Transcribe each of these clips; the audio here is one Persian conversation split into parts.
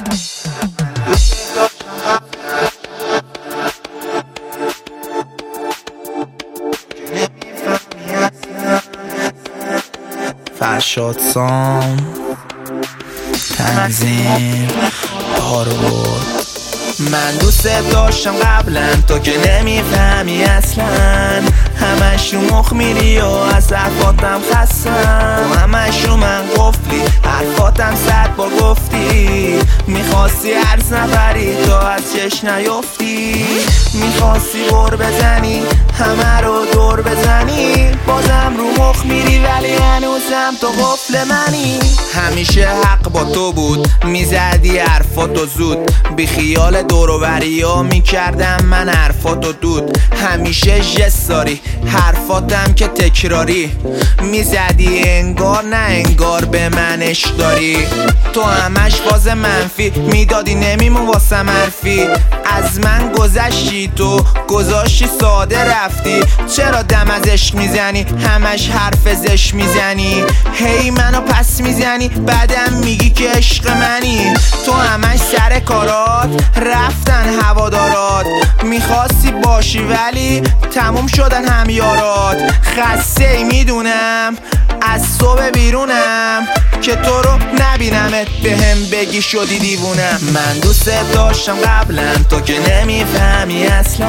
فرشاد سام تنظیم هارورد. من دوست داشتم قبلا تو که نمیفهمی اصلا، همش رو مخ میری و از حرفاتم خستم، همش رو من قفلی حرفاتم 100 بار گفتی، میخواستی عرض نبری تا از چش نیفتی، میخواستی بر بزنی همه رو دور بزنی، بازم رو مخ میری ولی هنوزم تو قفل منی. همیشه حق با تو بود، میزدی حرفاتو زود، بی خیال دوروبری ها میکردم من حرفاتو دود، همیشه جست داری حرفاتم که تکراری، میزدی انگار نه انگار به منش داری، تو همش باز منفی میدادی نمیمون واسه حرفی، از من گذشتی تو گذاشتی ساده رفتی، چرا دم از عشق میزنی همش حرف زش میزنی، هی منو پس میزنی بعدم میگی که عشق منی، تو همش سر کارات رفتن هوادارات، میخواستی باشی ولی تموم شدن همیارات، خسته ای میدونم از صبح بیرونم که تو رو نبینمت بهم بگی شدی دیوونم. من دوست داشتم قبلا تو که نمیفهمی اصلا،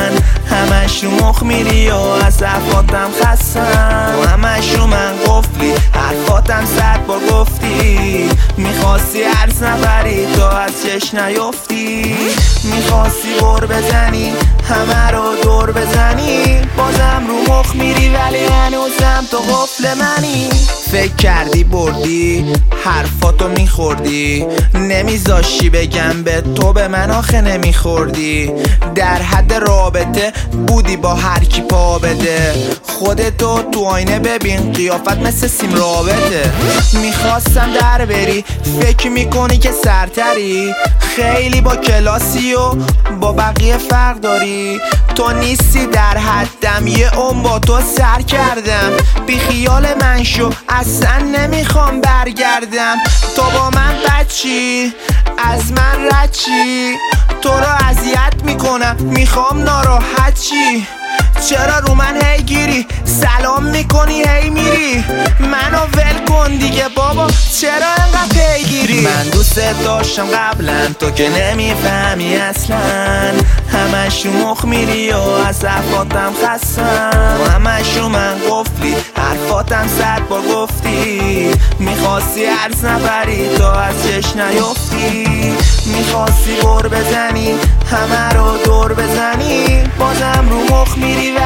همش رو مخ میری و از حرفاتم خستم، همش رو من قفلی حرفاتم 100 بار گفتی، میخواستی عرض نبری تا از چش نیفتی، میخواستی بر بزنی همه رو دور بزنی، بازم رو مخ میری ولی هنوزم تو قفل منی. فکر کردی بردی حرفاتو میخوردی، نمیذاشی بگم به تو به من آخه نمیخوردی، در حد رابطه بودی با هر کی پا بده، خودتو تو آینه ببین قیافت مثل سیم رابطه، میخواستم در بری فکر میکنی که سرتری، خیلی با کلاسی و با بقیه فرق داری، تو نیستی در حدم یه عمر با تو سر کردم، بی خیال من شو اصلا نمیخوام برگردم، تو با من بچی از من رد چی، تو رو اذیت میکنم میخوام ناراحت چی، چرا رو من هی گیری سلام میکنی هی میری، منو ول کن دیگه بابا چرا انقدر پیگیری. من دوست داشتم قبلا تو که نمیفهمی اصلا، همش رو مخ میری و از حرفاتم خستم، همش رو من قفلی حرفاتم 100 بار گفتی، میخواستی عرض نبری تا از چش نیفتی، میخواستی بر بزنی همه رو دور بزنی، بازم رو مخ میری